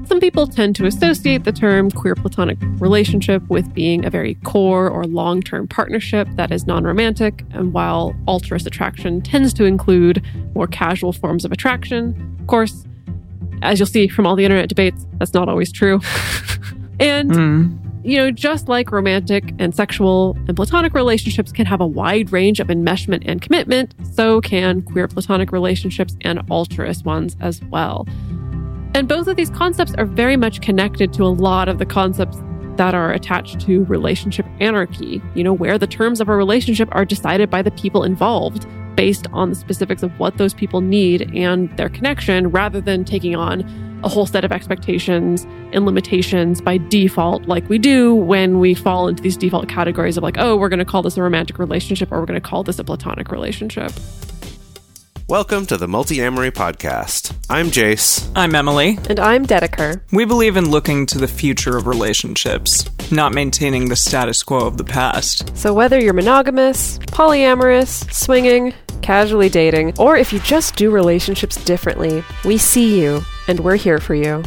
Some people tend to associate the term queer platonic relationship with being a very core or long-term partnership that is non-romantic, and while altruist attraction tends to include more casual forms of attraction, of course, as you'll see from all the internet debates, that's not always true. And, just like romantic and sexual and platonic relationships can have a wide range of enmeshment and commitment, so can queer platonic relationships and altruist ones as well. And both of these concepts are very much connected to a lot of the concepts that are attached to relationship anarchy, where the terms of a relationship are decided by the people involved based on the specifics of what those people need and their connection, rather than taking on a whole set of expectations and limitations by default, like we do when we fall into these default categories of like, oh, we're going to call this a romantic relationship or we're going to call this a platonic relationship. Welcome to the Multi-Amory Podcast. I'm Jace. I'm Emily. And I'm Dedeker. We believe in looking to the future of relationships, not maintaining the status quo of the past. So whether you're monogamous, polyamorous, swinging, casually dating, or if you just do relationships differently, we see you, and we're here for you.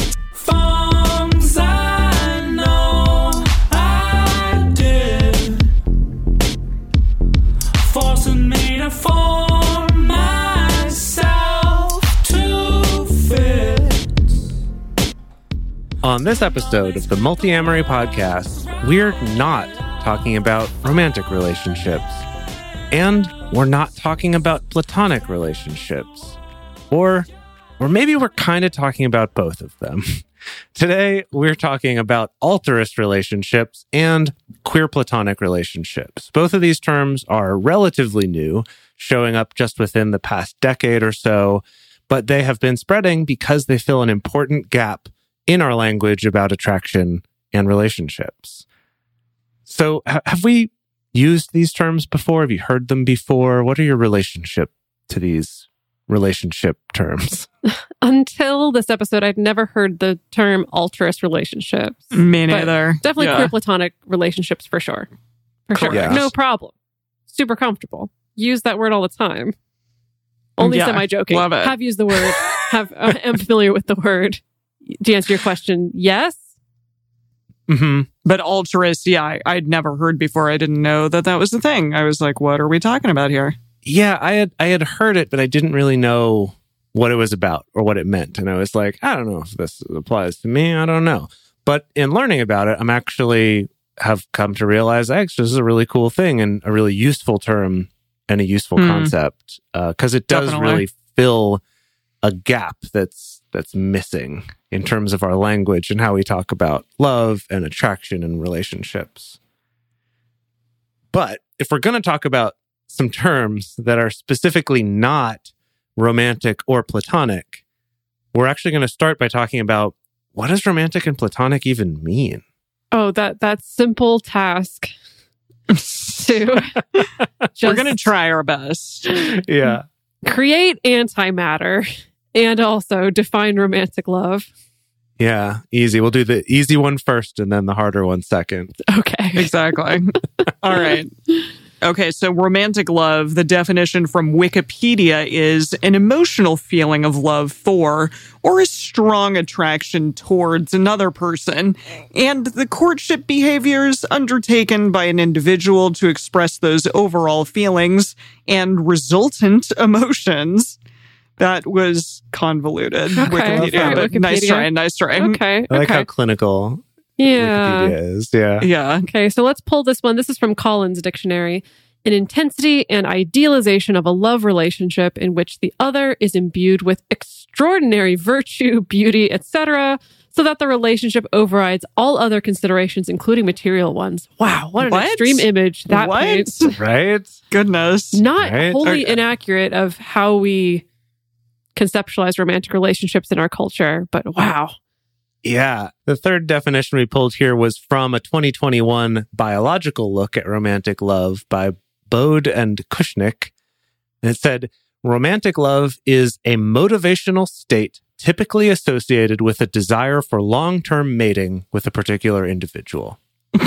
On this episode of the Multi-Amory Podcast, we're not talking about romantic relationships. And we're not talking about platonic relationships. Or maybe we're kind of talking about both of them. Today, we're talking about altruist relationships and queer platonic relationships. Both of these terms are relatively new, showing up just within the past decade or so, but they have been spreading because they fill an important gap in our language about attraction and relationships. So have we used these terms before? Have you heard them before? What are your relationship to these relationship terms? Until this episode, I'd never heard the term altruist relationships. Me neither. Definitely queer platonic relationships for sure. For sure. Yes. No problem. Super comfortable. Use that word all the time. Only semi-joking. Love it. Have used the word. Am familiar with the word. To answer your question, yes. Mm-hmm. But altruist, I'd never heard before. I didn't know that was the thing. I was like, what are we talking about here? Yeah, I had heard it, but I didn't really know what it was about or what it meant. And I was like, I don't know if this applies to me. I don't know. But in learning about it, I'm actually have come to realize, actually, this is a really cool thing and a really useful term and a useful concept because it does really fill a gap that's missing in terms of our language and how we talk about love and attraction and relationships. But if we're going to talk about some terms that are specifically not romantic or platonic, we're actually going to start by talking about what does romantic and platonic even mean? Oh, that simple task to we're going to try our best. Yeah. Create antimatter and also define romantic love. Yeah, easy. We'll do the easy one first and then the harder one second. Okay. Exactly. All right. Okay, so romantic love, the definition from Wikipedia is an emotional feeling of love for or a strong attraction towards another person, and the courtship behaviors undertaken by an individual to express those overall feelings and resultant emotions. That was convoluted. Okay. Wikipedia, but Wikipedia. nice try. Okay. I like how clinical Wikipedia is. Yeah. Okay, so let's pull this one. This is from Collins Dictionary. An intensity and idealization of a love relationship in which the other is imbued with extraordinary virtue, beauty, etc., so that the relationship overrides all other considerations, including material ones. Wow, what an extreme image that paints. Right? Goodness. Not wholly inaccurate of how we conceptualize romantic relationships in our culture, but wow. Yeah. The third definition we pulled here was from a 2021 biological look at romantic love by Bode and Kushnick. And it said, romantic love is a motivational state typically associated with a desire for long-term mating with a particular individual.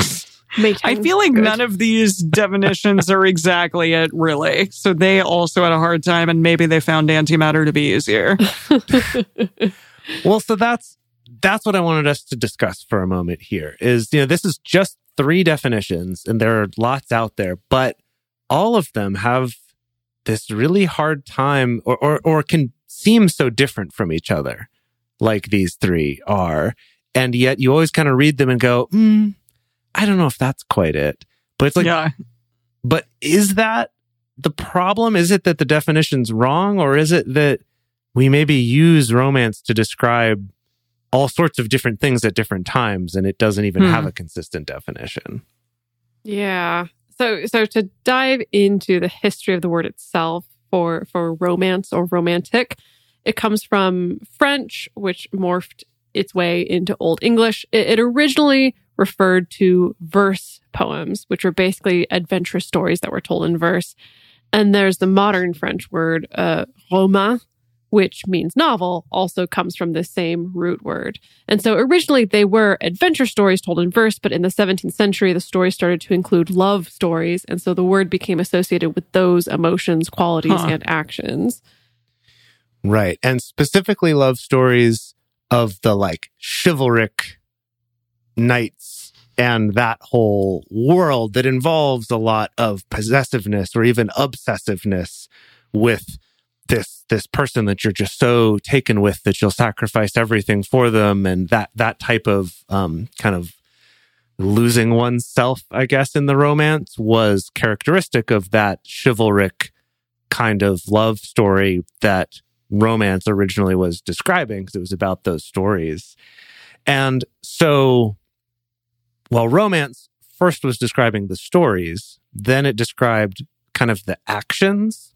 I feel like none of these definitions are exactly it, really. So they also had a hard time, and maybe they found antimatter to be easier. Well, so that's that's what I wanted us to discuss for a moment here is, this is just 3 definitions and there are lots out there, but all of them have this really hard time or can seem so different from each other, like these 3 are. And yet you always kind of read them and go, I don't know if that's quite it. But it's like, yeah. But is that the problem? Is it that the definition's wrong? Or is it that we maybe use romance to describe all sorts of different things at different times and it doesn't even have a consistent definition? Yeah. So to dive into the history of the word itself for romance or romantic, it comes from French, which morphed its way into Old English. It originally referred to verse poems, which are basically adventurous stories that were told in verse. And there's the modern French word roman, which means novel, also comes from the same root word. And so originally they were adventure stories told in verse, but in the 17th century, the stories started to include love stories. And so the word became associated with those emotions, qualities, and actions. Right. And specifically love stories of the chivalric knights and that whole world that involves a lot of possessiveness or even obsessiveness with this person that you're just so taken with that you'll sacrifice everything for them, and that type of kind of losing oneself, I guess, in the romance was characteristic of that chivalric kind of love story that romance originally was describing, because it was about those stories. And so while romance first was describing the stories, then it described kind of the actions,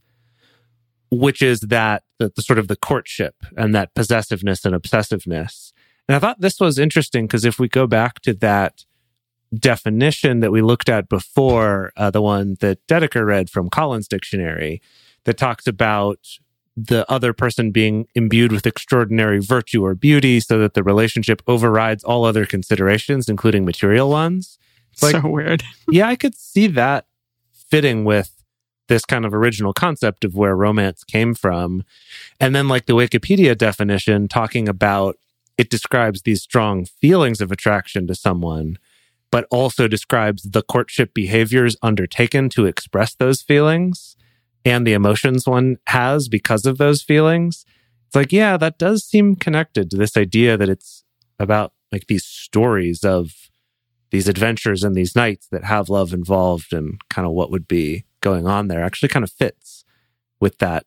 which is that the sort of the courtship and that possessiveness and obsessiveness. And I thought this was interesting because if we go back to that definition that we looked at before, the one that Dedeker read from Collins Dictionary, that talks about the other person being imbued with extraordinary virtue or beauty so that the relationship overrides all other considerations, including material ones. It's so weird. Yeah, I could see that fitting with this kind of original concept of where romance came from. And then the Wikipedia definition talking about, it describes these strong feelings of attraction to someone, but also describes the courtship behaviors undertaken to express those feelings and the emotions one has because of those feelings. It's yeah, that does seem connected to this idea that it's about these stories of these adventures and these nights that have love involved, and kind of what would be going on there actually kind of fits with that.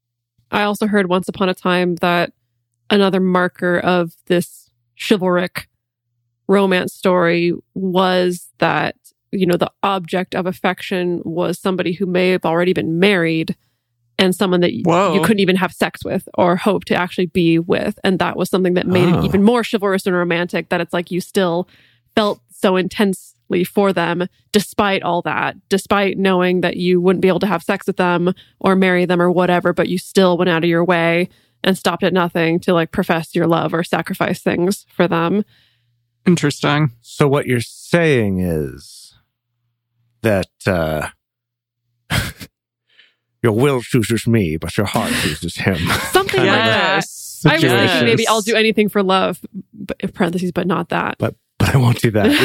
I also heard once upon a time that another marker of this chivalric romance story was that, the object of affection was somebody who may have already been married and someone that you couldn't even have sex with or hope to actually be with. And that was something that made it even more chivalrous and romantic, that it's you still felt so intensely for them despite all that, despite knowing that you wouldn't be able to have sex with them or marry them or whatever, but you still went out of your way and stopped at nothing to profess your love or sacrifice things for them. Interesting. So what you're saying is that your will chooses me, but your heart chooses him. Something like that. I was thinking maybe I'll do anything for love, but in parentheses, but not that. But I won't do that.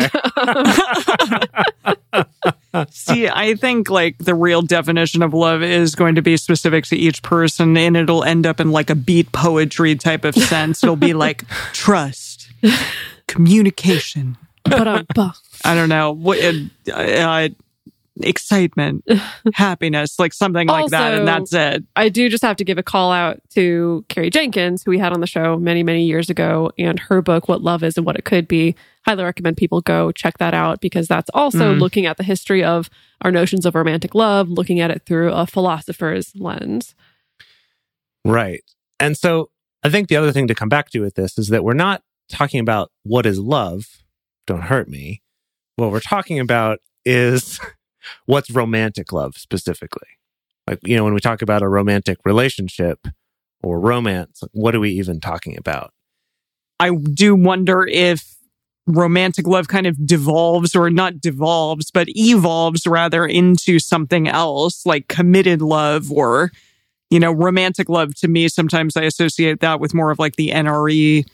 Yeah, okay. See, I think the real definition of love is going to be specific to each person, and it'll end up in a beat poetry type of sense. It'll be trust, communication. I don't know, excitement, happiness, something like that, and that's it. I do just have to give a call out to Carrie Jenkins, who we had on the show many, many years ago, and her book, What Love Is and What It Could Be. Highly recommend people go check that out, because that's also looking at the history of our notions of romantic love, looking at it through a philosopher's lens. Right. And so I think the other thing to come back to with this is that we're not talking about what is love. Don't hurt me. What we're talking about is what's romantic love specifically. When we talk about a romantic relationship or romance, what are we even talking about? I do wonder if romantic love kind of devolves, or not devolves, but evolves rather into something else, like committed love, or, romantic love. To me, sometimes I associate that with more of the NRE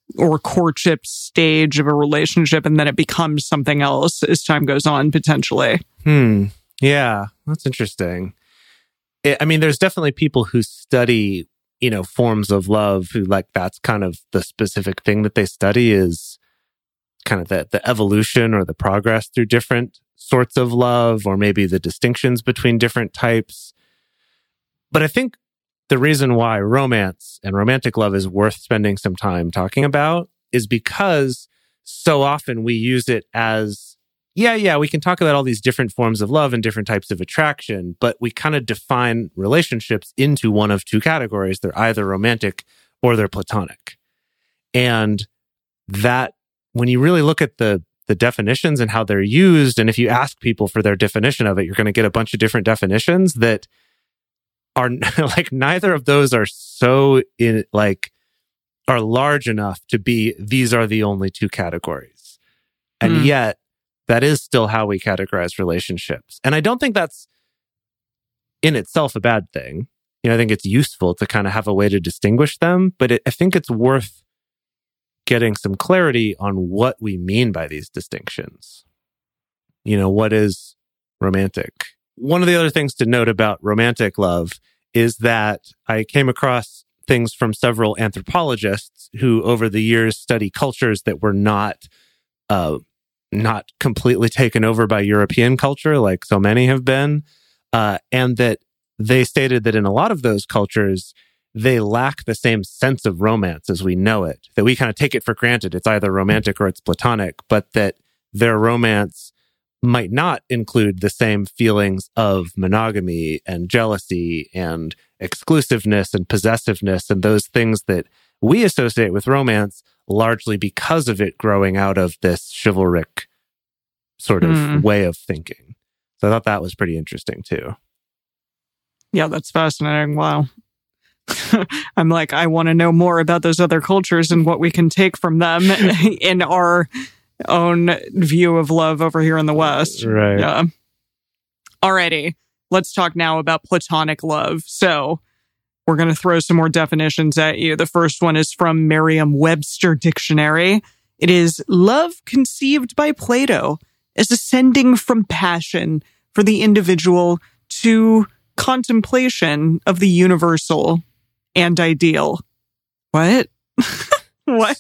or courtship stage of a relationship, and then it becomes something else as time goes on, potentially. Yeah, that's interesting. I mean, there's definitely people who study, forms of love who that's kind of the specific thing that they study is kind of the evolution or the progress through different sorts of love, or maybe the distinctions between different types. But I think the reason why romance and romantic love is worth spending some time talking about is because so often we use it as, we can talk about all these different forms of love and different types of attraction, but we kind of define relationships into one of two categories. They're either romantic or they're platonic. And that, when you really look at the definitions and how they're used, and if you ask people for their definition of it, you're going to get a bunch of different definitions that are neither of those are are large enough to be, these are the only two categories. And yet, that is still how we categorize relationships. And I don't think that's in itself a bad thing. I think it's useful to kind of have a way to distinguish them, but I think it's worth getting some clarity on what we mean by these distinctions. What is romantic? One of the other things to note about romantic love is that I came across things from several anthropologists who over the years study cultures that were not completely taken over by European culture, like so many have been, and that they stated that in a lot of those cultures, they lack the same sense of romance as we know it, that we kind of take it for granted. It's either romantic or it's platonic, but that their romance might not include the same feelings of monogamy and jealousy and exclusiveness and possessiveness and those things that we associate with romance, largely because of it growing out of this chivalric sort of way of thinking. So I thought that was pretty interesting too. Yeah, that's fascinating. Wow. I'm I want to know more about those other cultures and what we can take from them in our own view of love over here in the West. Right. Yeah. Alrighty. Let's talk now about platonic love. So we're going to throw some more definitions at you. The first one is from Merriam-Webster Dictionary. It is love conceived by Plato as ascending from passion for the individual to contemplation of the universal and ideal. What? What?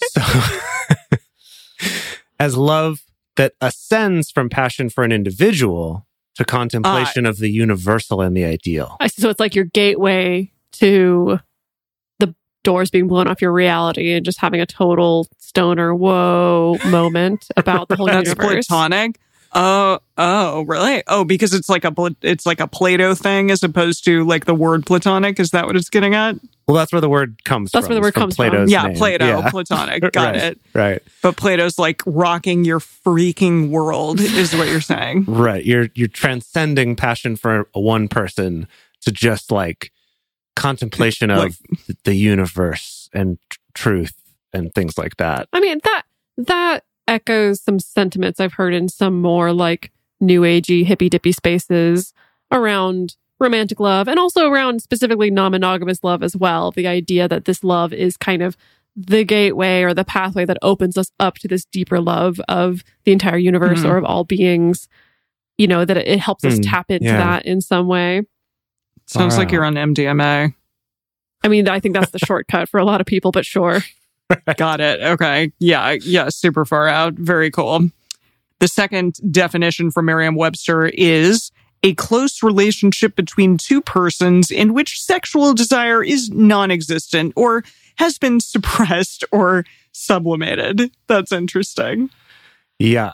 As love that ascends from passion for an individual to contemplation of the universal and the ideal. I see. So it's like your gateway to the doors being blown off your reality and just having a total stoner whoa moment about the whole That's universe. Platonic. Oh, really? Oh, because it's like a Plato thing as opposed to the word platonic. Is that what it's getting at? Well, that's where the word comes from. That's where the word comes Plato's from. Yeah, name. Plato, Yeah. platonic. Got it. Right. But Plato's rocking your freaking world is what you're saying. Right. You're transcending passion for one person to just contemplation of the universe and truth and things like that. I mean, that echoes some sentiments I've heard in some more new agey hippy dippy spaces around romantic love and also around specifically non-monogamous love as well. The idea that this love is kind of the gateway or the pathway that opens us up to this deeper love of the entire universe or of all beings, that it helps us tap into that in some way. Sounds like you're on MDMA. I mean, I think that's the shortcut for a lot of people, but sure. Got it. Okay. Yeah. Super far out. Very cool. The second definition from Merriam-Webster is a close relationship between two persons in which sexual desire is non-existent or has been suppressed or sublimated. That's interesting. Yeah.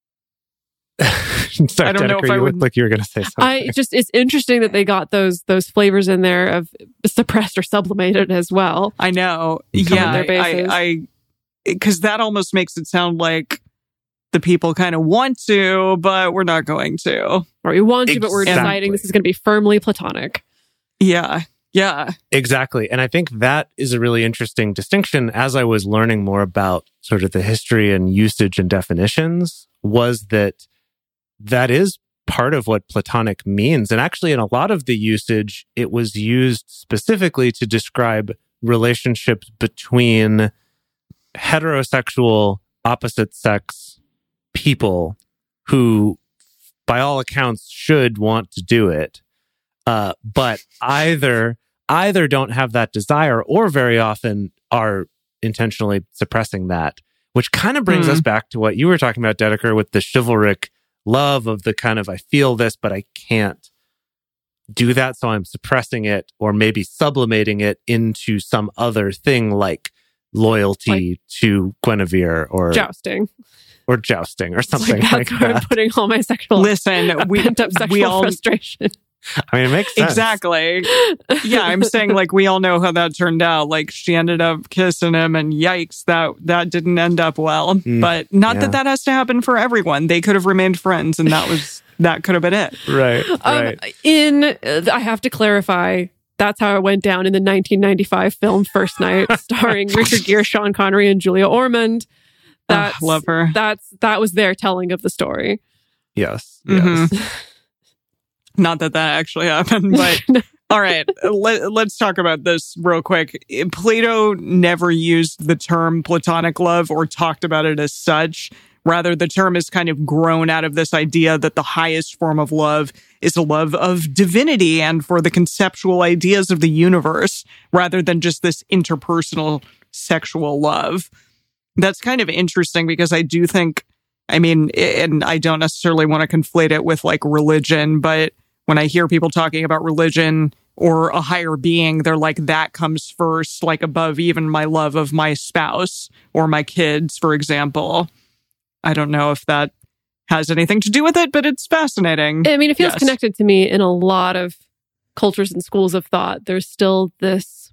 Sorry, I don't know Dedeker, if I you would... looked like you were going to say something. It's interesting that they got those flavors in there of suppressed or sublimated as well. I know. Yeah. Because that almost makes it sound like the people kind of want to, but we're not going to. Or we want to, but we're deciding this is going to be firmly platonic. Yeah. Yeah. Exactly. And I think that is a really interesting distinction as I was learning more about sort of the history and usage and definitions, was that is part of what platonic means. And actually, in a lot of the usage, it was used specifically to describe relationships between heterosexual opposite sex people who, by all accounts, should want to do it, but either don't have that desire or very often are intentionally suppressing that, which kind of brings us back to what you were talking about, Dedeker, with the chivalric love of the kind of, I feel this, but I can't do that, so I'm suppressing it or maybe sublimating it into some other thing like loyalty to Guinevere or jousting or something like that's where I'm that. putting all my sexual pent up sexual frustration. I mean, it makes sense. Exactly. Yeah, I'm saying like we all know how that turned out. Like she ended up kissing him, and yikes, that didn't end up well. But not that has to happen for everyone. They could have remained friends, and that could have been it. Right. I have to clarify. That's how it went down in the 1995 film First Night, starring Richard Gere, Sean Connery, and Julia Ormond. Love her. That was their telling of the story. Yes. Not that actually happened, but all right, let's talk about this real quick. Plato never used the term platonic love or talked about it as such. Rather, the term has kind of grown out of this idea that the highest form of love is a love of divinity and for the conceptual ideas of the universe, rather than just this interpersonal sexual love. That's kind of interesting because I do think, and I don't necessarily want to conflate it with like religion, but when I hear people talking about religion or a higher being, they're like, that comes first, like above even my love of my spouse or my kids, for example. I don't know if that has anything to do with it, but it's fascinating. I mean, it feels connected to me in a lot of cultures and schools of thought. There's still this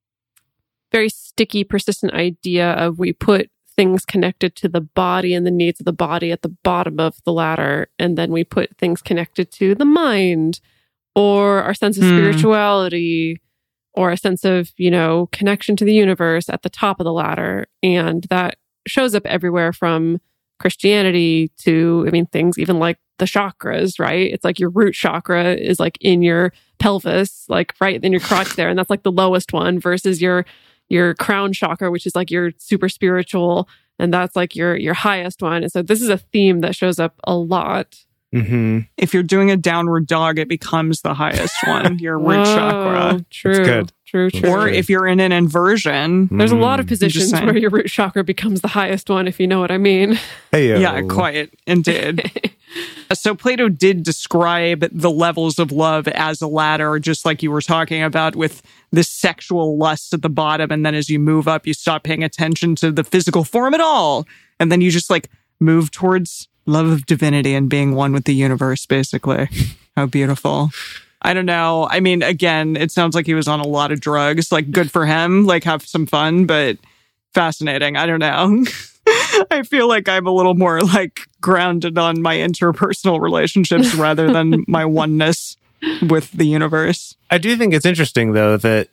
very sticky, persistent idea of we put things connected to the body and the needs of the body at the bottom of the ladder, and then we put things connected to the mind or our sense of spirituality or a sense of, connection to the universe at the top of the ladder. And that shows up everywhere from Christianity to, things even like the chakras, right? It's like your root chakra is like in your pelvis, like right in your crotch there. And that's like the lowest one versus your crown chakra, which is like your super spiritual. And that's like your highest one. And so this is a theme that shows up a lot. Mm-hmm. If you're doing a downward dog, it becomes the highest one, your root chakra. True. That's good. True. Or if you're in an inversion. There's a lot of positions where your root chakra becomes the highest one, if you know what I mean. Hey-o. Yeah, quite. Indeed. So Plato did describe the levels of love as a ladder, just like you were talking about with this sexual lust at the bottom. And then as you move up, you stop paying attention to the physical form at all. And then you just like move towards love of divinity and being one with the universe, basically. How beautiful. I don't know. Again, it sounds like he was on a lot of drugs. Like, good for him. Like, have some fun, but fascinating. I don't know. I feel like I'm a little more like grounded on my interpersonal relationships rather than my oneness with the universe. I do think it's interesting, though, that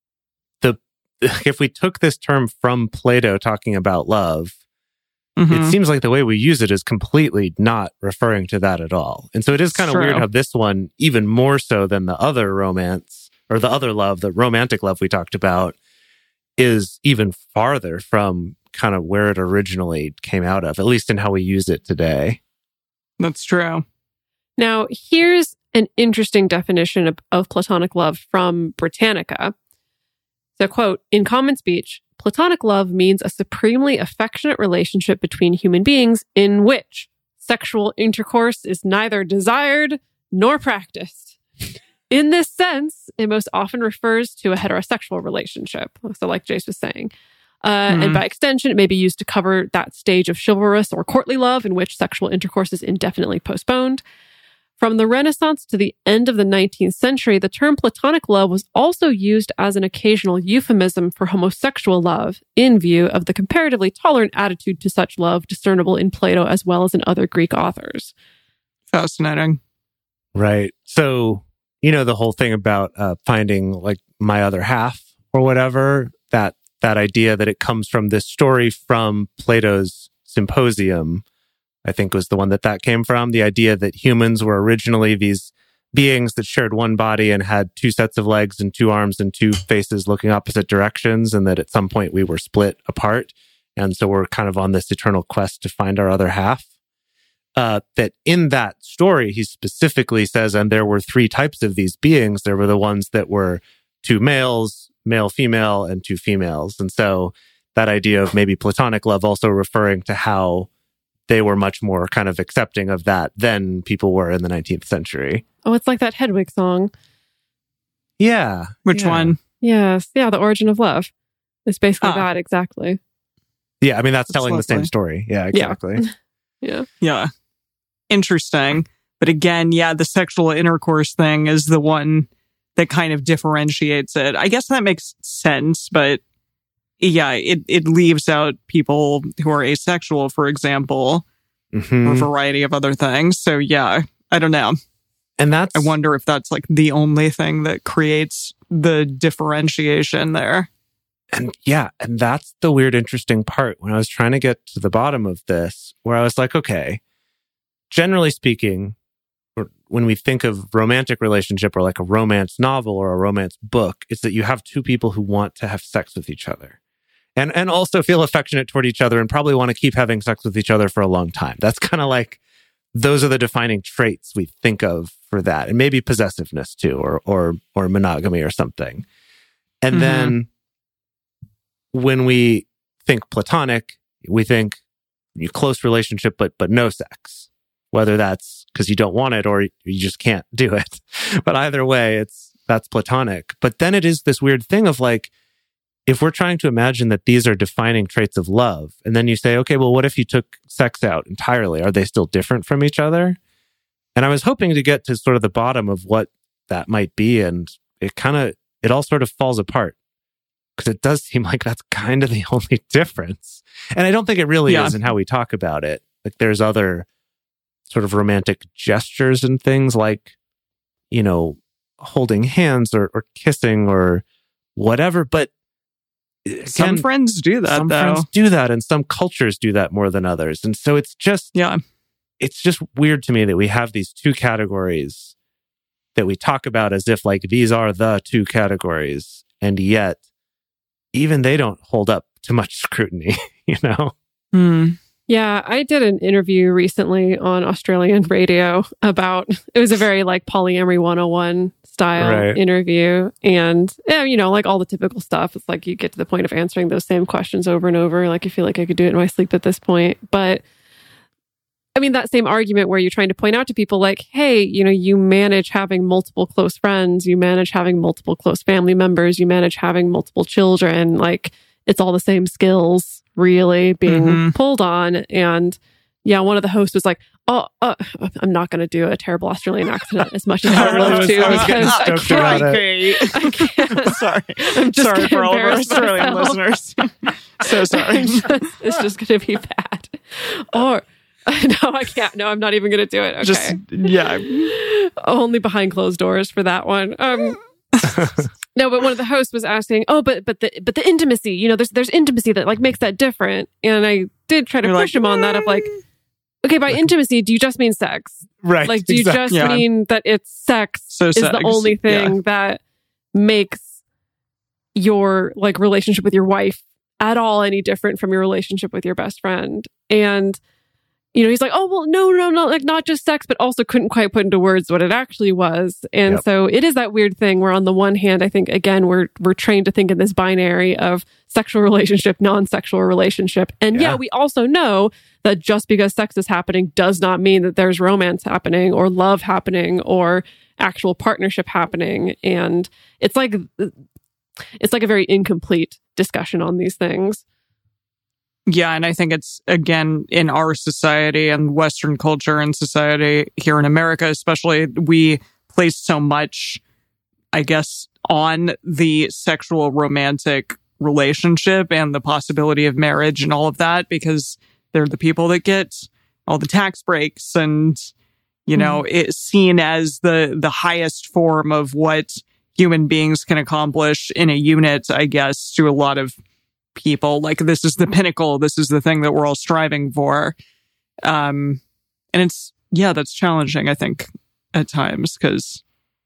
if we took this term from Plato talking about love, it seems like the way we use it is completely not referring to that at all. And so it is kind of weird how this one, even more so than the other romance or the other love, the romantic love we talked about, is even farther from kind of where it originally came out of, at least in how we use it today. That's true. Now, here's an interesting definition of platonic love from Britannica. So, quote, in common speech, platonic love means a supremely affectionate relationship between human beings in which sexual intercourse is neither desired nor practiced. In this sense, it most often refers to a heterosexual relationship. So like Jace was saying. And by extension, it may be used to cover that stage of chivalrous or courtly love in which sexual intercourse is indefinitely postponed. From the Renaissance to the end of the 19th century, the term platonic love was also used as an occasional euphemism for homosexual love in view of the comparatively tolerant attitude to such love discernible in Plato as well as in other Greek authors. Fascinating. Right. So, the whole thing about finding like my other half or whatever, that idea that it comes from this story from Plato's Symposium, I think was the one that came from. The idea that humans were originally these beings that shared one body and had two sets of legs and two arms and two faces looking opposite directions, and that at some point we were split apart And so we're kind of on this eternal quest to find our other half. That in that story, he specifically says, and there were 3 types of these beings. There were the ones that were 2 males, male, female, and 2 females. And so that idea of maybe platonic love also referring to how they were much more kind of accepting of that than people were in the 19th century. Oh, it's like that Hedwig song. Yeah. Which one? Yes. Yeah, The Origin of Love. It's basically that, exactly. Yeah, I mean, that's telling the same story. Yeah, exactly. Yeah. Interesting. But again, the sexual intercourse thing is the one that kind of differentiates it. I guess that makes sense, but it leaves out people who are asexual, for example, or a variety of other things. So I don't know. And I wonder if that's like the only thing that creates the differentiation there. And that's the weird, interesting part when I was trying to get to the bottom of this, where I was like, okay, generally speaking, when we think of romantic relationship or like a romance novel or a romance book, it's that you have 2 people who want to have sex with each other and also feel affectionate toward each other and probably want to keep having sex with each other for a long time. That's kind of like, those are the defining traits we think of for that. And maybe possessiveness too, or monogamy or something. And then when we think platonic, we think close relationship, but no sex, whether that's because you don't want it or you just can't do it. But either way, that's platonic. But then it is this weird thing of like, if we're trying to imagine that these are defining traits of love, and then you say, okay, well, what if you took sex out entirely? Are they still different from each other? And I was hoping to get to sort of the bottom of what that might be. And it all sort of falls apart. Because it does seem like that's kind of the only difference. And I don't think it really is in how we talk about it. Like there's other sort of romantic gestures and things like, holding hands or kissing or whatever. But again, some friends do that, some friends do that, and some cultures do that more than others. And so it's just weird to me that we have these 2 categories that we talk about as if like these are the 2 categories. And yet, even they don't hold up to much scrutiny, Yeah, I did an interview recently on Australian radio about, it was a very like polyamory 101 style interview. And, like all the typical stuff. It's like you get to the point of answering those same questions over and over. Like, I feel like I could do it in my sleep at this point. But I mean, that same argument where you're trying to point out to people like, hey, you manage having multiple close friends, you manage having multiple close family members, you manage having multiple children. Like, it's all the same skills really being pulled on. And one of the hosts was like, I'm not going to do a terrible Australian accent as much as I would love to. I can't. Sorry. I'm just sorry for all of our Australian listeners. So sorry. It's just going to be bad. Or, no, I can't. No, I'm not even going to do it. Okay. Only behind closed doors for that one. No, but one of the hosts was asking, but the intimacy, there's intimacy that like makes that different. And I did try to push him on that of like, okay, by intimacy, do you just mean sex? Right. Like, do you just mean that it's sex is the only thing that makes your like relationship with your wife at all any different from your relationship with your best friend? And he's like, oh, well, no, like not just sex, but also couldn't quite put into words what it actually was. And so it is that weird thing where on the one hand, I think, again, we're trained to think in this binary of sexual relationship, non-sexual relationship. And we also know that just because sex is happening does not mean that there's romance happening or love happening or actual partnership happening. And it's like a very incomplete discussion on these things. Yeah, and I think it's, again, in our society and Western culture and society here in America, especially, we place so much, I guess, on the sexual romantic relationship and the possibility of marriage and all of that, because they're the people that get all the tax breaks and, it's seen as the highest form of what human beings can accomplish in a unit, I guess, to a lot of people. Like, this is the pinnacle, this is the thing that we're all striving for. And it's that's challenging, I think, at times, because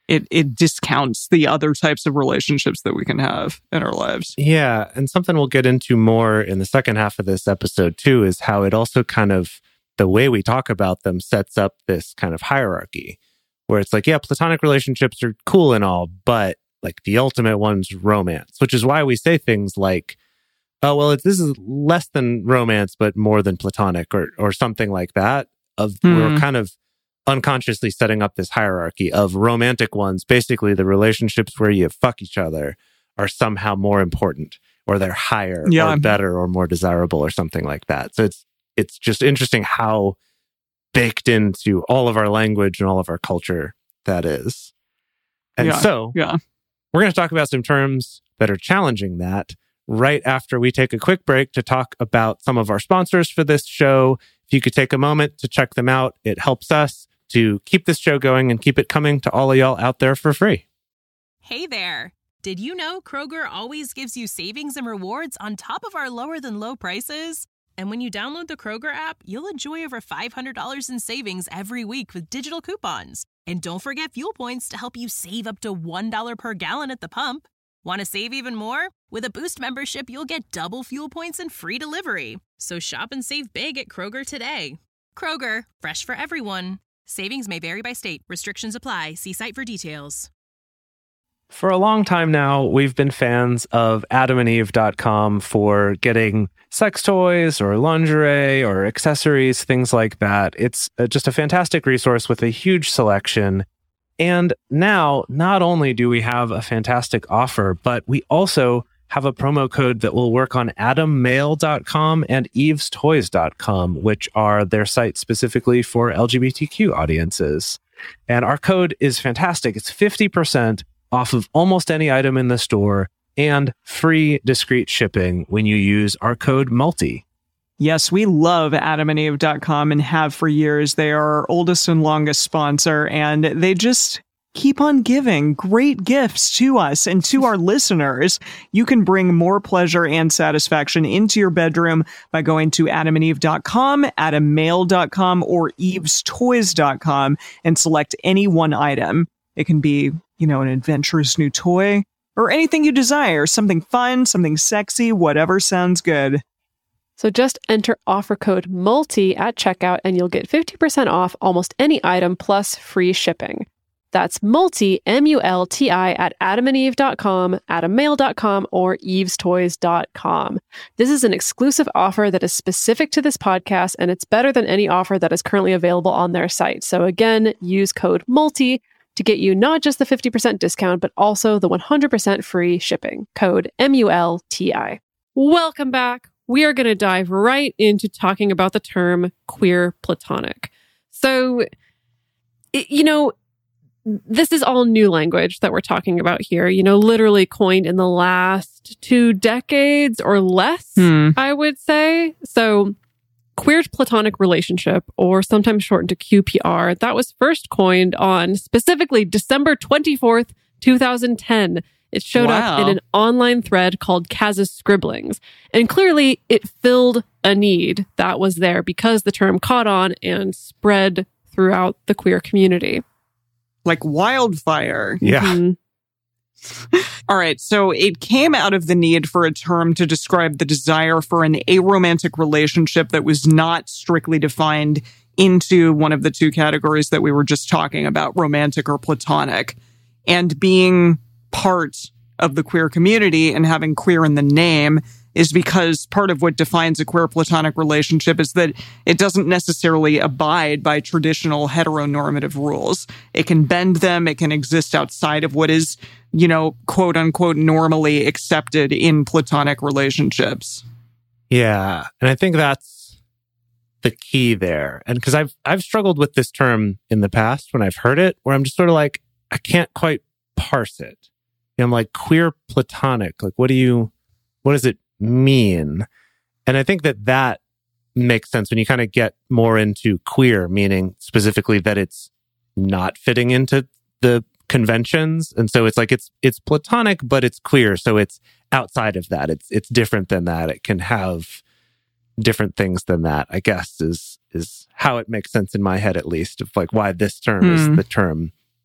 it discounts the other types of relationships that we can have in our lives. Yeah. And something we'll get into more in the second half of this episode too is how it also kind of, the way we talk about them sets up this kind of hierarchy where it's like, yeah, platonic relationships are cool and all, but like the ultimate one's romance, which is why we say things like, oh, well, this is less than romance, but more than platonic or something like that. We're kind of unconsciously setting up this hierarchy of romantic ones. Basically, the relationships where you fuck each other are somehow more important, or they're higher or better or more desirable or something like that. So it's just interesting how baked into all of our language and all of our culture that is. And we're going to talk about some terms that are challenging that right after we take a quick break to talk about some of our sponsors for this show. If you could take a moment to check them out, it helps us to keep this show going and keep it coming to all of y'all out there for free. Hey there. Did you know Kroger always gives you savings and rewards on top of our lower than low prices? And when you download the Kroger app, you'll enjoy over $500 in savings every week with digital coupons. And don't forget fuel points to help you save up to $1 per gallon at the pump. Want to save even more? With a Boost membership, you'll get double fuel points and free delivery. So shop and save big at Kroger today. Kroger, fresh for everyone. Savings may vary by state. Restrictions apply. See site for details. For a long time now, we've been fans of AdamandEve.com for getting sex toys or lingerie or accessories, things like that. It's just a fantastic resource with a huge selection. And now, not only do we have a fantastic offer, but we also have a promo code that will work on AdamMail.com and EvesToys.com, which are their sites specifically for LGBTQ audiences. And our code is fantastic. It's 50% off of almost any item in the store and free discreet shipping when you use our code MULTI. Yes, we love AdamandEve.com and have for years. They are our oldest and longest sponsor, and they just keep on giving great gifts to us and to our listeners. You can bring more pleasure and satisfaction into your bedroom by going to AdamandEve.com, AdamMail.com, or EvesToys.com and select any one item. It can be, an adventurous new toy or anything you desire, something fun, something sexy, whatever sounds good. So just enter offer code MULTI at checkout and you'll get 50% off almost any item plus free shipping. That's MULTI, M-U-L-T-I, at AdamandEve.com, AdamMail.com, or EvesToys.com. This is an exclusive offer that is specific to this podcast, and it's better than any offer that is currently available on their site. So again, use code MULTI to get you not just the 50% discount, but also the 100% free shipping. Code MULTI. Welcome back. We are going to dive right into talking about the term queer platonic. So, this is all new language that we're talking about here, literally coined in the last 2 decades or less, I would say. So queer platonic relationship, or sometimes shortened to QPR, that was first coined on specifically December 24th, 2010. It showed up in an online thread called Kaz's Scribblings. And clearly it filled a need that was there because the term caught on and spread throughout the queer community. Like wildfire. Yeah. Mm-hmm. All right. So it came out of the need for a term to describe the desire for an aromantic relationship that was not strictly defined into one of the two categories that we were just talking about, romantic or platonic. And being part of the queer community and having queer in the name is because part of what defines a queer platonic relationship is that it doesn't necessarily abide by traditional heteronormative rules. It can bend them. It can exist outside of what is, quote unquote, normally accepted in platonic relationships. Yeah. And I think that's the key there. And because I've struggled with this term in the past when I've heard it, where I'm just sort of like, I can't quite parse it. I'm like, queer platonic. Like, what does it mean? And I think that makes sense when you kind of get more into queer, meaning specifically that it's not fitting into the conventions. And so it's like, it's platonic, but it's queer. So it's outside of that. It's different than that. It can have different things than that, I guess, is how it makes sense in my head, at least, of like why this term is the term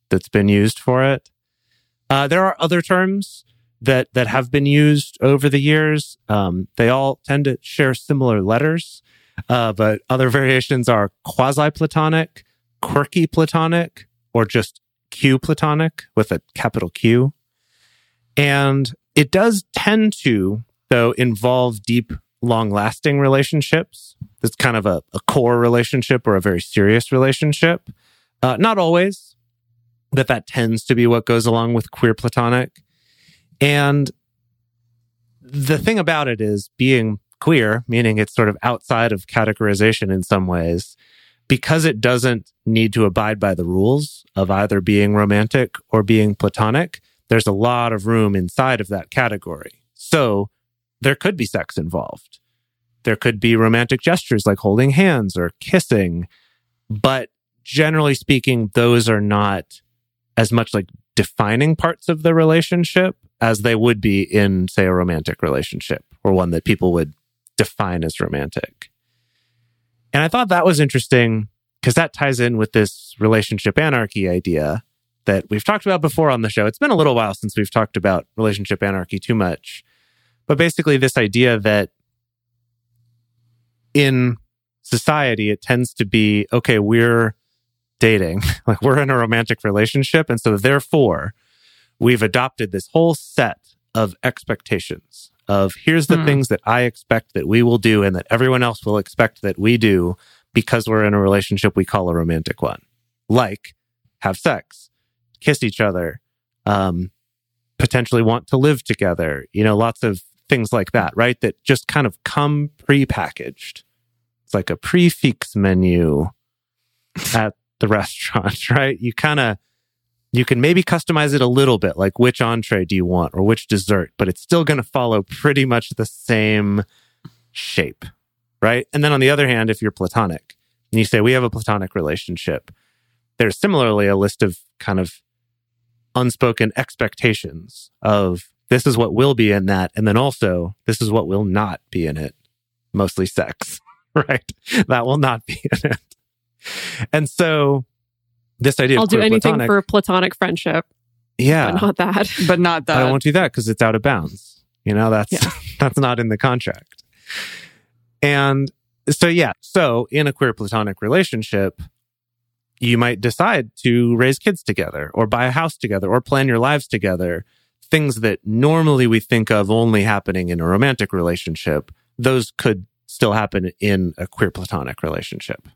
that's been used for it. There are other terms that have been used over the years. They all tend to share similar letters, but other variations are quasi-Platonic, quirky Platonic, or just Q-Platonic with a capital Q. And it does tend to, though, involve deep, long-lasting relationships. It's kind of a core relationship or a very serious relationship. Not always, but that tends to be what goes along with queer Platonic. And the thing about it is being queer, meaning it's sort of outside of categorization in some ways, because it doesn't need to abide by the rules of either being romantic or being Platonic, there's a lot of room inside of that category. So there could be sex involved. There could be romantic gestures like holding hands or kissing. But generally speaking, those are not as much like defining parts of the relationship as they would be in, say, a romantic relationship or one that people would define as romantic. And I thought that was interesting because that ties in with this relationship anarchy idea that we've talked about before on the show. It's been a little while since we've talked about relationship anarchy too much. But basically this idea that in society, it tends to be, okay, we're dating, like we're in a romantic relationship. And so therefore, we've adopted this whole set of expectations of here's the things that I expect that we will do and that everyone else will expect that we do because we're in a relationship we call a romantic one. Like have sex, kiss each other, potentially want to live together, lots of things like that, right? That just kind of come pre-packaged. It's like a prefix menu at the restaurant, right? You can maybe customize it a little bit, like which entree do you want or which dessert, but it's still going to follow pretty much the same shape, right? And then on the other hand, if you're Platonic and you say, we have a Platonic relationship, there's similarly a list of kind of unspoken expectations of this is what will be in that, and then also this is what will not be in it, mostly sex, right? That will not be in it. And so this idea I'll of do anything Platonic, for a platonic friendship. yeah, But not that. But not that. I won't do that because it's out of bounds. That's not in the contract. And so in a queer Platonic relationship, you might decide to raise kids together or buy a house together or plan your lives together. Things that normally we think of only happening in a romantic relationship, those could still happen in a queer Platonic relationship.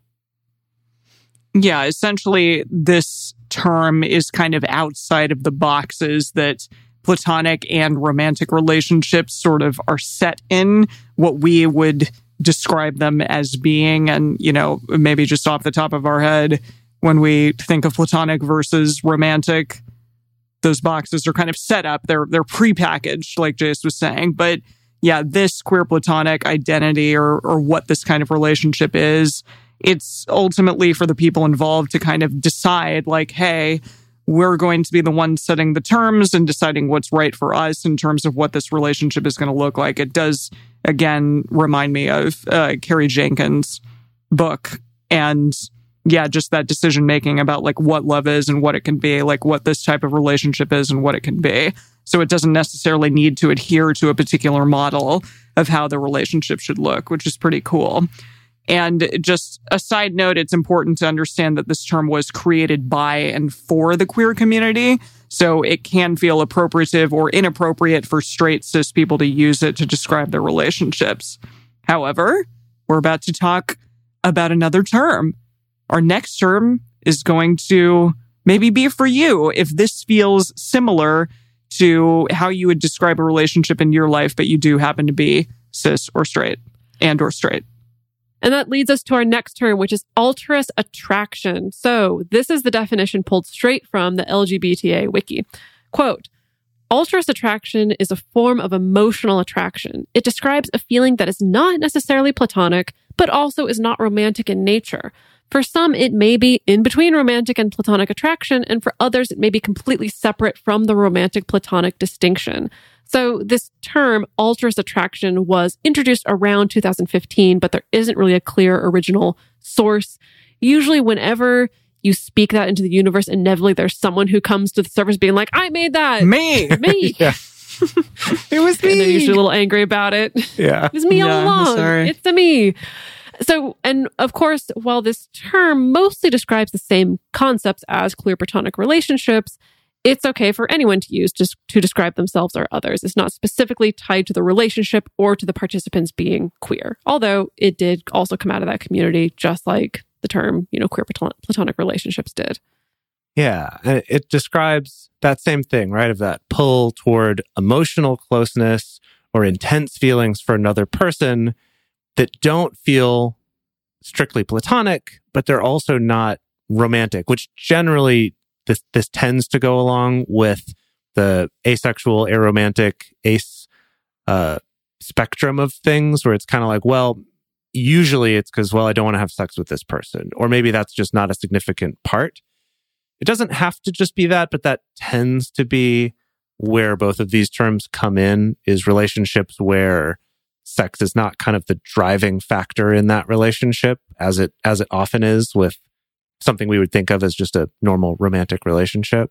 Yeah, essentially, this term is kind of outside of the boxes that Platonic and romantic relationships sort of are set in, what we would describe them as being. And, maybe just off the top of our head, when we think of Platonic versus romantic, those boxes are kind of set up. They're prepackaged, like Jace was saying. But yeah, this queer Platonic identity or what this kind of relationship is, it's ultimately for the people involved to kind of decide, like, hey, we're going to be the ones setting the terms and deciding what's right for us in terms of what this relationship is going to look like. It does, again, remind me of Carrie Jenkins' book. And yeah, just that decision making about like what love is and what it can be, like what this type of relationship is and what it can be. So it doesn't necessarily need to adhere to a particular model of how the relationship should look, which is pretty cool. And just a side note, it's important to understand that this term was created by and for the queer community. So it can feel appropriative or inappropriate for straight cis people to use it to describe their relationships. However, we're about to talk about another term. Our next term is going to maybe be for you if this feels similar to how you would describe a relationship in your life, but you do happen to be cis or straight or straight. And that leads us to our next term, which is alterous attraction. So this is the definition pulled straight from the LGBTA wiki. Quote, alterous attraction is a form of emotional attraction. It describes a feeling that is not necessarily platonic, but also is not romantic in nature. For some, it may be in between romantic and platonic attraction, and for others, it may be completely separate from the romantic-platonic distinction. So this term, alterous attraction, was introduced around 2015, but there isn't really a clear original source. Usually whenever you speak that into the universe, inevitably there's someone who comes to the surface being like, I made that. Me. Yeah. It was me. And they're usually a little angry about it. Yeah. It was me all Yeah, along. sorry. It's the me. So, and of course, while this term mostly describes the same concepts as queer platonic relationships, it's okay for anyone to use just to describe themselves or others. It's not specifically tied to the relationship or to the participants being queer. Although it did also come out of that community, just like the term, queer platonic relationships did. Yeah. And it describes that same thing, right? Of that pull toward emotional closeness or intense feelings for another person that don't feel strictly platonic, but they're also not romantic, which generally this tends to go along with the asexual, aromantic, ace spectrum of things, where it's kind of like, well, usually it's because, well, I don't want to have sex with this person, or maybe that's just not a significant part. It doesn't have to just be that, but that tends to be where both of these terms come in, is relationships where sex is not kind of the driving factor in that relationship, as it often is with something we would think of as just a normal romantic relationship.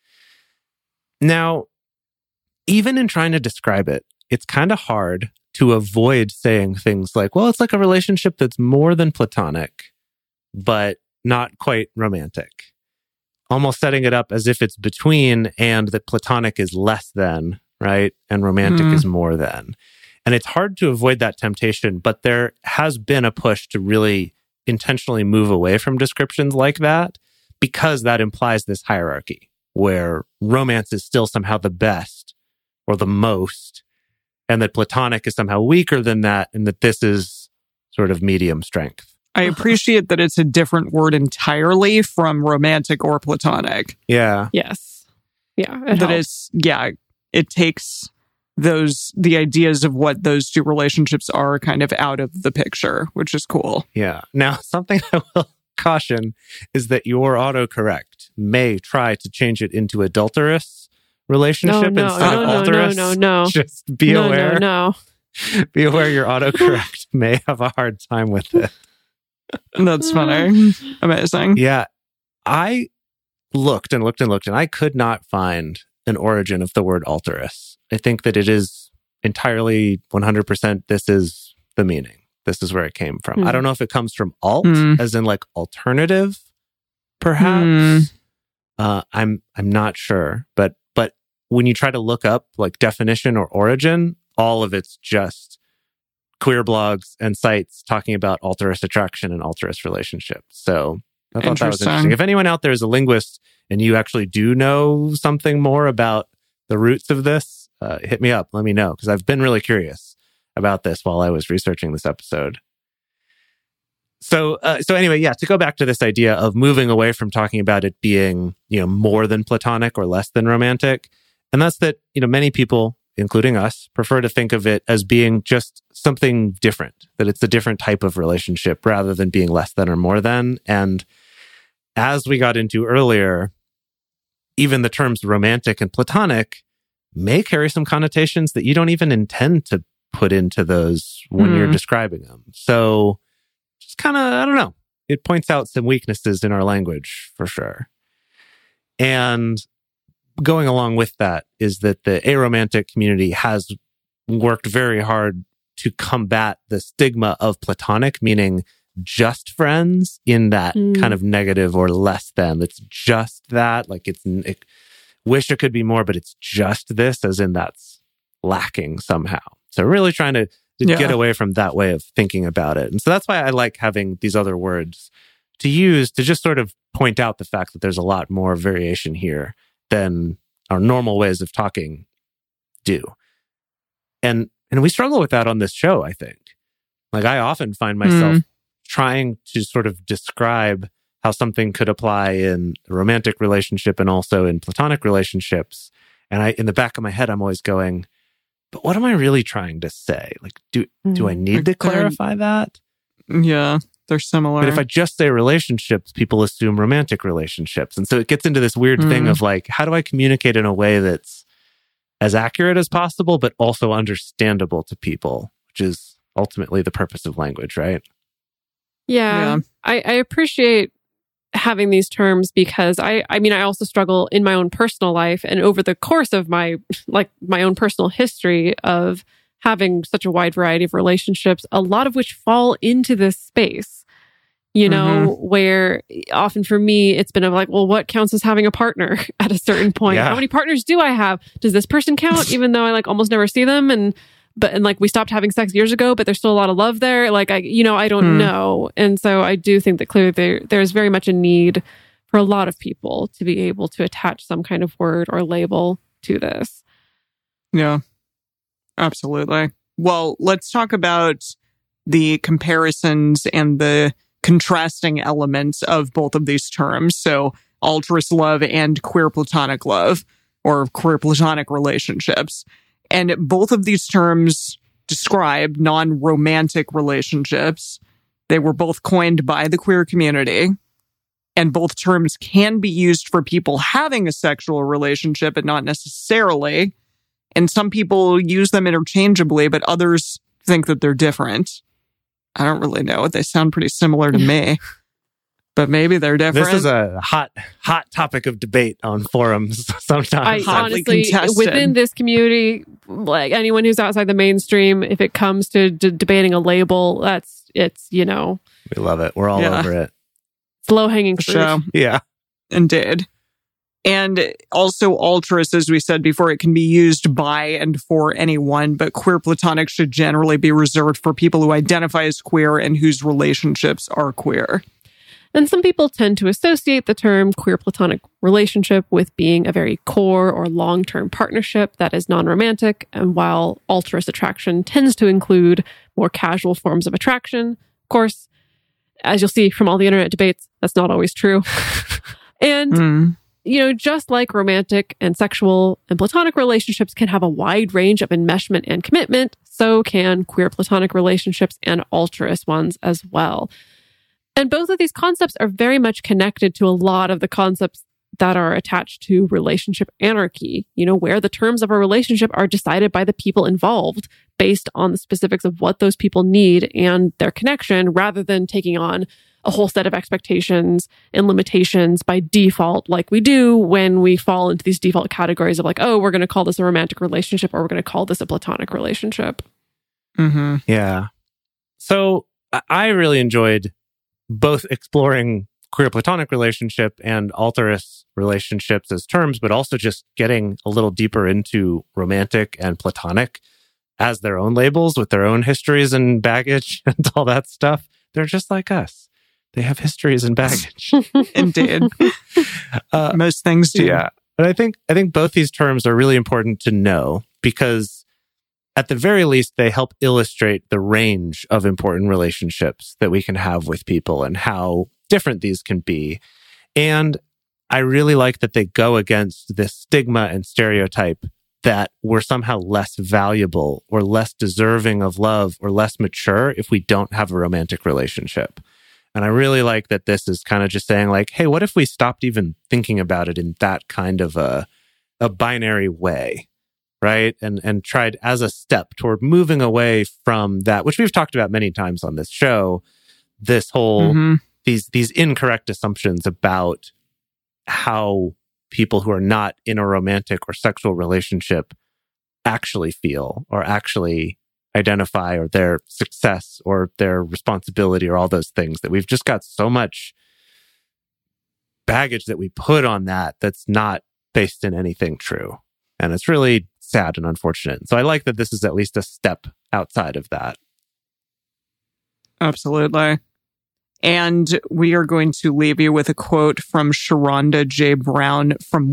Now, even in trying to describe it, it's kind of hard to avoid saying things like, well, it's like a relationship that's more than platonic, but not quite romantic. Almost setting it up as if it's between, and that platonic is less than, right? And romantic is more than. And it's hard to avoid that temptation, but there has been a push to really intentionally move away from descriptions like that, because that implies this hierarchy where romance is still somehow the best or the most, and that platonic is somehow weaker than that, and that this is sort of medium strength. I appreciate that it's a different word entirely from romantic or platonic. Yeah. Yes. Yeah. It takes the ideas of what those two relationships are kind of out of the picture, which is cool. Yeah. Now, something I will caution is that your autocorrect may try to change it into adulterous relationship instead of adulterous. No. Just be aware. No. Be aware your autocorrect may have a hard time with it. That's funny. Amazing. Yeah. I looked and I could not find an origin of the word alterous. I think that it is entirely 100% this is the meaning. This is where it came from. I don't know if it comes from alt, as in like alternative, perhaps. I'm not sure. But when you try to look up like definition or origin, all of it's just queer blogs and sites talking about alterous attraction and alterous relationships. So I thought that was interesting. If anyone out there is a linguist and you actually do know something more about the roots of this, hit me up. Let me know, because I've been really curious about this while I was researching this episode. So anyway, yeah, to go back to this idea of moving away from talking about it being, more than platonic or less than romantic. And that's that, many people, including us, prefer to think of it as being just something different, that it's a different type of relationship rather than being less than or more than. And as we got into earlier, even the terms romantic and platonic may carry some connotations that you don't even intend to put into those when you're describing them. So just kind of, I don't know, it points out some weaknesses in our language for sure. And going along with that is that the aromantic community has worked very hard to combat the stigma of platonic, meaning just friends, in that kind of negative or less than. It's just that, like wish it could be more, but it's just this, as in that's lacking somehow. So really trying to get away from that way of thinking about it. And so that's why I like having these other words to use to just sort of point out the fact that there's a lot more variation here than our normal ways of talking do. And we struggle with that on this show, I think. Like, I often find myself trying to sort of describe how something could apply in a romantic relationship and also in platonic relationships. And in the back of my head, I'm always going, but what am I really trying to say? Like, do I need to clarify that? Yeah, they're similar. But if I just say relationships, people assume romantic relationships. And so it gets into this weird thing of like, how do I communicate in a way that's as accurate as possible, but also understandable to people, which is ultimately the purpose of language, right? Yeah. I appreciate having these terms because I also struggle in my own personal life and over the course of my own personal history of having such a wide variety of relationships, a lot of which fall into this space, where often for me, it's been like, well, what counts as having a partner at a certain point? Yeah. How many partners do I have? Does this person count? Even though I almost never see them. And we stopped having sex years ago, but there's still a lot of love there. I don't know. And so I do think that clearly there's very much a need for a lot of people to be able to attach some kind of word or label to this. Yeah, absolutely. Well, let's talk about the comparisons and the contrasting elements of both of these terms. So altruist love and queer platonic love, or queer platonic relationships. And both of these terms describe non-romantic relationships. They were both coined by the queer community. And both terms can be used for people having a sexual relationship, but not necessarily. And some people use them interchangeably, but others think that they're different. I don't really know. They sound pretty similar to me. But maybe they're different. This is a hot topic of debate on forums sometimes. Honestly, within this community, anyone who's outside the mainstream, if it comes to debating a label, it's we love it. We're all over it. It's low-hanging fruit. So, yeah. Indeed. And also altruist, as we said before, it can be used by and for anyone, but queer platonic should generally be reserved for people who identify as queer and whose relationships are queer. And some people tend to associate the term queer platonic relationship with being a very core or long-term partnership that is non-romantic. And while altruist attraction tends to include more casual forms of attraction, of course, as you'll see from all the internet debates, that's not always true. And, just like romantic and sexual and platonic relationships can have a wide range of enmeshment and commitment, so can queer platonic relationships and altruist ones as well. And both of these concepts are very much connected to a lot of the concepts that are attached to relationship anarchy, where the terms of a relationship are decided by the people involved based on the specifics of what those people need and their connection, rather than taking on a whole set of expectations and limitations by default, like we do when we fall into these default categories of we're going to call this a romantic relationship or we're going to call this a platonic relationship. Mm-hmm. Yeah. So I really enjoyed both exploring queer platonic relationship and altruist relationships as terms, but also just getting a little deeper into romantic and platonic as their own labels with their own histories and baggage and all that stuff. They're just like us. They have histories and baggage. Indeed. Most things do. Yeah. But I think both these terms are really important to know because at the very least, they help illustrate the range of important relationships that we can have with people and how different these can be. And I really like that they go against this stigma and stereotype that we're somehow less valuable or less deserving of love or less mature if we don't have a romantic relationship. And I really like that this is kind of just saying hey, what if we stopped even thinking about it in that kind of a binary way? Right? And tried as a step toward moving away from that, which we've talked about many times on this show, this whole, these incorrect assumptions about how people who are not in a romantic or sexual relationship actually feel or actually identify, or their success or their responsibility or all those things, that we've just got so much baggage that we put on that's not based in anything true. And it's really sad and unfortunate. So I like that this is at least a step outside of that. Absolutely. And we are going to leave you with a quote from Sharonda J. Brown from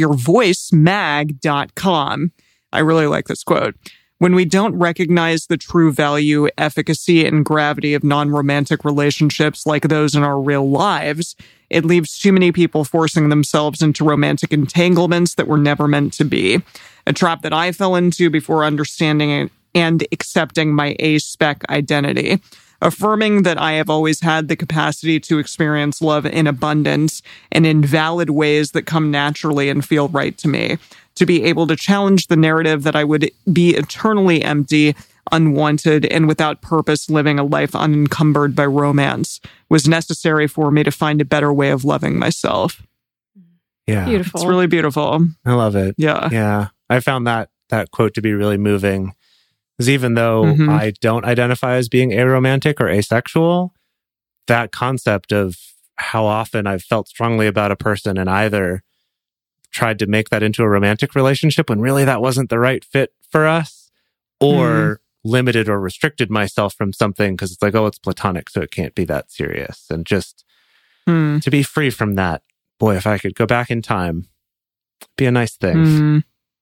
WhereYourVoiceMag.com. I really like this quote. When we don't recognize the true value, efficacy, and gravity of non-romantic relationships like those in our real lives, it leaves too many people forcing themselves into romantic entanglements that were never meant to be. A trap that I fell into before understanding and accepting my A-spec identity. Affirming that I have always had the capacity to experience love in abundance and in valid ways that come naturally and feel right to me. To be able to challenge the narrative that I would be eternally empty unwanted, and without purpose, living a life unencumbered by romance was necessary for me to find a better way of loving myself. Yeah. Beautiful. It's really beautiful. I love it. Yeah. Yeah. I found that quote to be really moving. Because even though I don't identify as being aromantic or asexual, that concept of how often I've felt strongly about a person and either tried to make that into a romantic relationship when really that wasn't the right fit for us, or limited or restricted myself from something because it's like, oh, it's platonic, so it can't be that serious. And just to be free from that. Boy, if I could go back in time, it'd be a nice thing.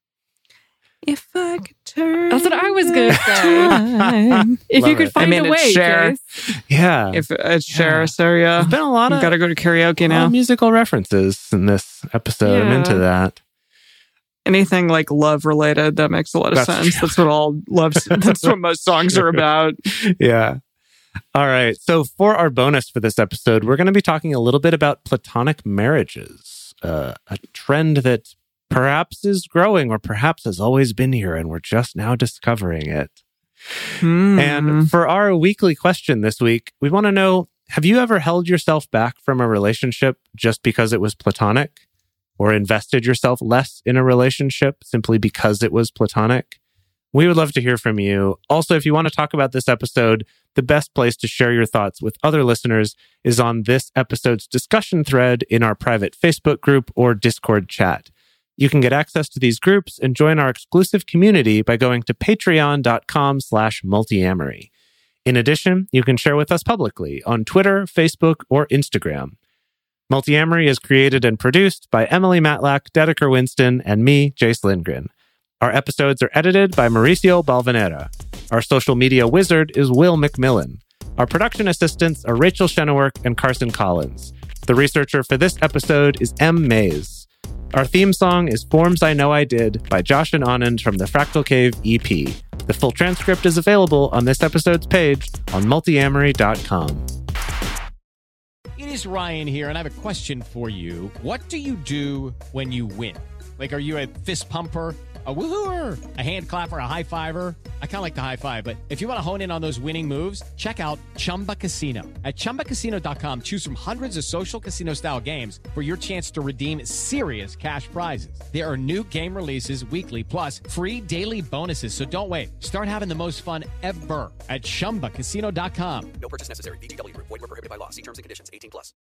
If I could turn. That's what I was going to say. If Love you could it. find I mean, a it's way, Cher. Jace. Yeah. If it's Cher, so yeah. There's been a lot of Got to go to karaoke a lot now. of musical references in this episode. I'm Yeah. into that. Anything like love related, that makes a lot of That's sense. true. That's what all love. That's what most songs are about. Yeah. All right. So for our bonus for this episode, we're going to be talking a little bit about platonic marriages, a trend that perhaps is growing or perhaps has always been here and we're just now discovering it. And for our weekly question this week, we want to know, have you ever held yourself back from a relationship just because it was platonic, or invested yourself less in a relationship simply because it was platonic? We would love to hear from you. Also, if you want to talk about this episode, the best place to share your thoughts with other listeners is on this episode's discussion thread in our private Facebook group or Discord chat. You can get access to these groups and join our exclusive community by going to patreon.com/multiamory. In addition, you can share with us publicly on Twitter, Facebook, or Instagram. Multiamory is created and produced by Emily Matlack, Dedeker Winston, and me, Jace Lindgren. Our episodes are edited by Mauricio Balvanera. Our social media wizard is Will McMillan. Our production assistants are Rachel Shennework and Carson Collins. The researcher for this episode is M. Mays. Our theme song is Forms I Know I Did by Josh and Anand from the Fractal Cave EP. The full transcript is available on this episode's page on multiamory.com. It is Ryan here, and I have a question for you. What do you do when you win? Like, are you a fist pumper, a woo-hooer, a hand clapper, a high-fiver? I kind of like the high-five, but if you want to hone in on those winning moves, check out Chumba Casino. At ChumbaCasino.com, choose from hundreds of social casino-style games for your chance to redeem serious cash prizes. There are new game releases weekly, plus free daily bonuses, so don't wait. Start having the most fun ever at ChumbaCasino.com. No purchase necessary. VGW Group. Void where prohibited by law. See terms and conditions. 18+.